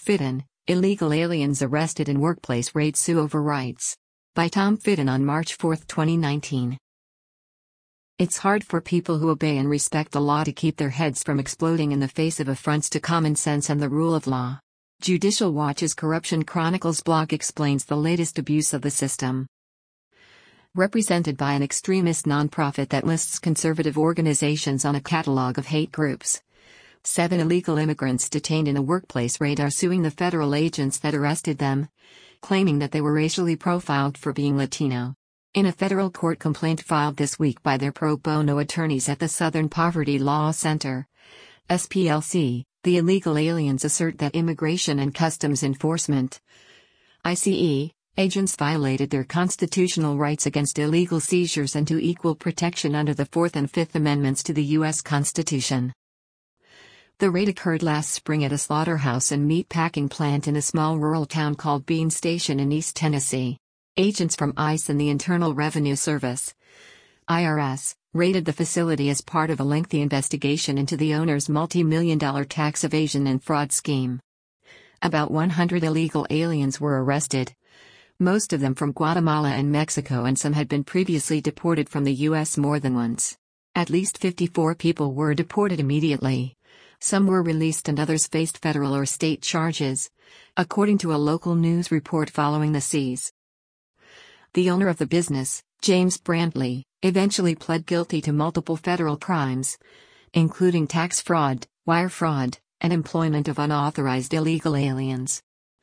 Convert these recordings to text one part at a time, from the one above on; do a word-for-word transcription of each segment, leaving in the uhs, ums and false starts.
Fitton, Illegal Aliens Arrested in Workplace Raid Sue Over Rights. By Tom Fitton on March fourth, twenty nineteen. It's hard for people who obey and respect the law to keep their heads from exploding in the face of affronts to common sense and the rule of law. Judicial Watch's Corruption Chronicles blog explains the latest abuse of the system. Represented by an extremist nonprofit that lists conservative organizations on a catalog of hate groups. Seven illegal immigrants detained in a workplace raid are suing the federal agents that arrested them, claiming that they were racially profiled for being Latino. In a federal court complaint filed this week by their pro bono attorneys at the Southern Poverty Law Center, S P L C, the illegal aliens assert that Immigration and Customs Enforcement, I C E, agents violated their constitutional rights against illegal seizures and to equal protection under the Fourth and Fifth Amendments to the U S Constitution. The raid occurred last spring at a slaughterhouse and meat-packing plant in a small rural town called Bean Station in East Tennessee. Agents from ICE and the Internal Revenue Service, I R S, raided the facility as part of a lengthy investigation into the owner's multi-million dollar tax evasion and fraud scheme. About one hundred illegal aliens were arrested, most of them from Guatemala and Mexico, and some had been previously deported from the U S more than once. At least fifty-four people were deported immediately. Some were released and others faced federal or state charges, according to a local news report following the seize. The owner of the business, James Brantley, eventually pled guilty to multiple federal crimes, including tax fraud, wire fraud, and employment of unauthorized illegal aliens.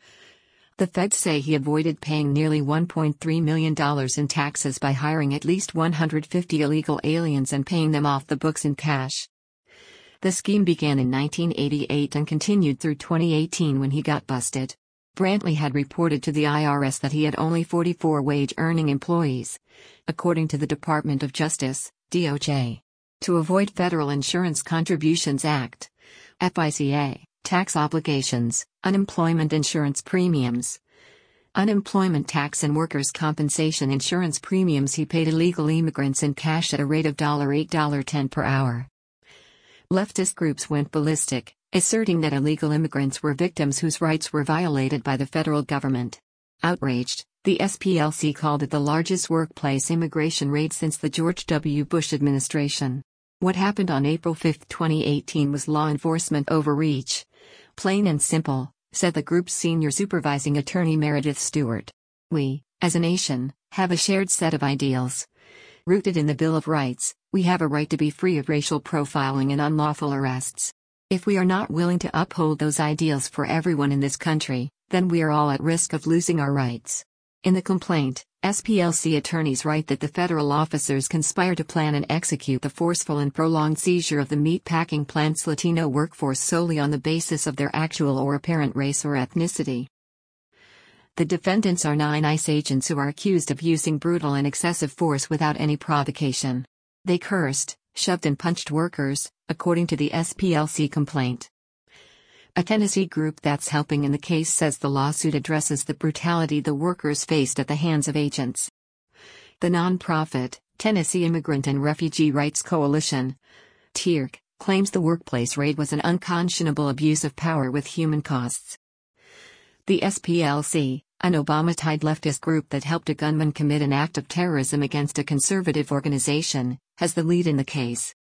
The feds say he avoided paying nearly one point three million dollars in taxes by hiring at least one hundred fifty illegal aliens and paying them off the books in cash. The scheme began in nineteen eighty-eight and continued through twenty eighteen when he got busted. Brantley had reported to the I R S that he had only forty-four wage-earning employees, according to the Department of Justice, D O J. To avoid Federal Insurance Contributions Act, F I C A, tax obligations, unemployment insurance premiums, unemployment tax and workers' compensation insurance premiums, he paid illegal immigrants in cash at a rate of eight dollars and ten cents per hour. Leftist groups went ballistic, asserting that illegal immigrants were victims whose rights were violated by the federal government. Outraged, the S P L C called it the largest workplace immigration raid since the George W. Bush administration. What happened on April fifth, twenty eighteen was law enforcement overreach. Plain and simple, said the group's senior supervising attorney Meredith Stewart. We, as a nation, have a shared set of ideals. Rooted in the Bill of Rights, we have a right to be free of racial profiling and unlawful arrests. If we are not willing to uphold those ideals for everyone in this country, then we are all at risk of losing our rights. In the complaint, S P L C attorneys write that the federal officers conspire to plan and execute the forceful and prolonged seizure of the meat-packing plant's Latino workforce solely on the basis of their actual or apparent race or ethnicity. The defendants are nine ICE agents who are accused of using brutal and excessive force without any provocation. They cursed, shoved and punched workers, according to the S P L C complaint. A Tennessee group that's helping in the case says the lawsuit addresses the brutality the workers faced at the hands of agents. The nonprofit, Tennessee Immigrant and Refugee Rights Coalition, T I R C, claims the workplace raid was an unconscionable abuse of power with human costs. The S P L C, an Obama-tied leftist group that helped a gunman commit an act of terrorism against a conservative organization, has the lead in the case.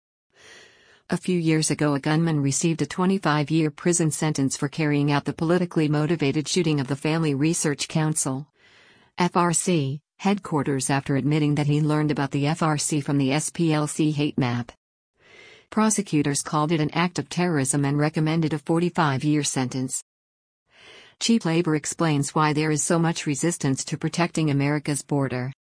A few years ago, a gunman received a twenty-five year prison sentence for carrying out the politically motivated shooting of the Family Research Council, F R C, headquarters after admitting that he learned about the F R C from the S P L C hate map. Prosecutors called it an act of terrorism and recommended a forty-five year sentence. Cheap labor explains why there is so much resistance to protecting America's border.